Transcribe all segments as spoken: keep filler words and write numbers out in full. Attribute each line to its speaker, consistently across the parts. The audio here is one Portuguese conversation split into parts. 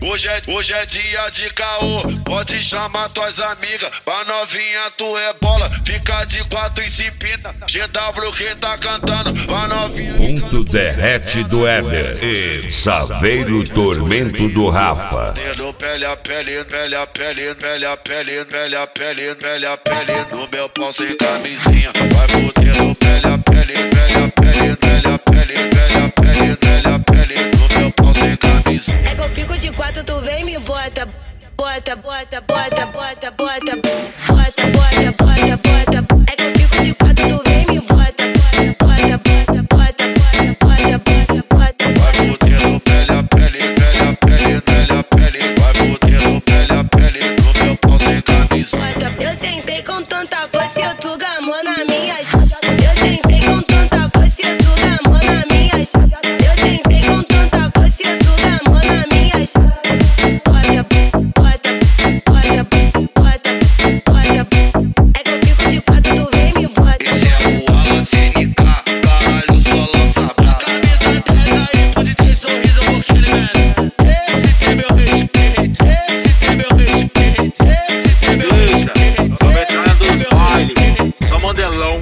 Speaker 1: hoje é, hoje é dia de caô. Pode chamar tuas amigas, pra novinha tu é bola. Fica de quatro e se empina. G W quem tá cantando, pra novinha.
Speaker 2: Ponto derrete do Éder e Saveiro Tormento do Rafa.
Speaker 1: Pele a pele, pele a pele, pele a pele, pele a pele, pele a pele. No meu pau sem camisinha. Vai fudendo, pele a pele, pele a pele, pele a pele, pele a pele, pele a pele. No meu pau sem camisinha.
Speaker 3: É que eu fico de quatro, tu vem me bota. Bota, bota, bota, bota, bota, bota, bota, bota, bota. É que eu fico de quatro, tu vem me bota. Bota, bota, bota, bota, bota, bota, bota.
Speaker 1: Vai fudendo, pele a pele, pele a pele, pele a pele. Vai fudendo, pele a pele. No meu pau sem camisinha.
Speaker 3: Eu sentei com tanta força, tu gamou na minha. Eu sentei com tanta força, tu gamou na minha. Eu sentei com tanta força, tu gamou na minha. Bota, bota, bota, bota, bota. É que eu fico de quatro, tu vem me bota.
Speaker 1: Esse é o Alan C N K, caralho, só lança brava. Camisa dessa aí, pode ter sorriso, eu vou querer merda. Esse tem meu respeito, esse tem meu respeito, esse tem meu respeito.
Speaker 4: Só veterana dos bailes, só modelão.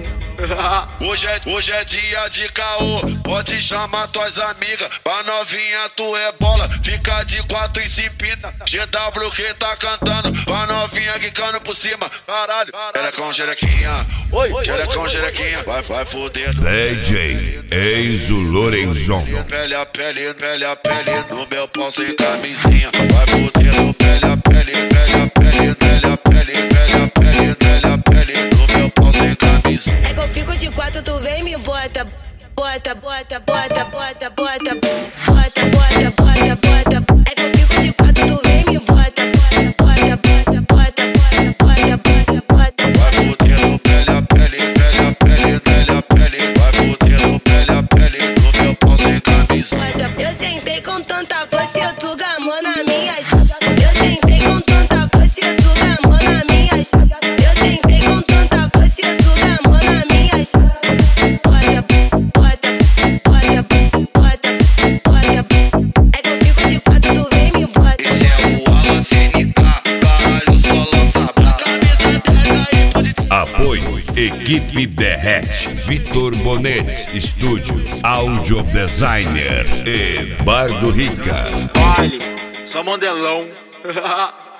Speaker 1: Hoje é, hoje é dia de caô. Pode chamar tuas amigas, pra novinha tu é bola. Fica de quatro e se empina. G W quem tá cantando, pra novinha quicando por cima. Caralho, xerecão, xerequinha. Oi, xerecão, xerequinha. Vai, vai fudendo.
Speaker 2: D J Enzo Lorenzon.
Speaker 1: Pele a pele, pele a pele. No meu pau sem camisinha. Vai fudendo, pele a pele, pele a pele, pele a pele, pele a pele, pele a pele. No meu pau sem camisinha.
Speaker 3: É que eu fico de quatro, tu vem me bota. Bota, bota, bota, bota, bota, bota, bota, bota, bota. É que eu fico de quatro, tu vem me bota. Bota, bota, bota, bota, bota, bota, bota.
Speaker 1: Vai fudendo, pele a pele, pele a pele, pele a pele. Vai fudendo, pele a pele. No meu pau sem camisinha.
Speaker 3: Eu sentei com tanta força, tu gamou na minha. Eu sentei com tanta força, tu gamou na minha. Eu sentei com tanta força, tu gamou na minha. Bota, bota, bota, bota, bota. É que eu fico de quatro, tu vem me bota.
Speaker 1: Esse é o Alan C N K, caralho, só lança brava. Camisa dessa aí, pode ter.
Speaker 2: Apoio Equipe Derrete, Vitor Bonetti, Estúdio, Audio Designer e Bardo Rica.
Speaker 4: Baile, só modelão.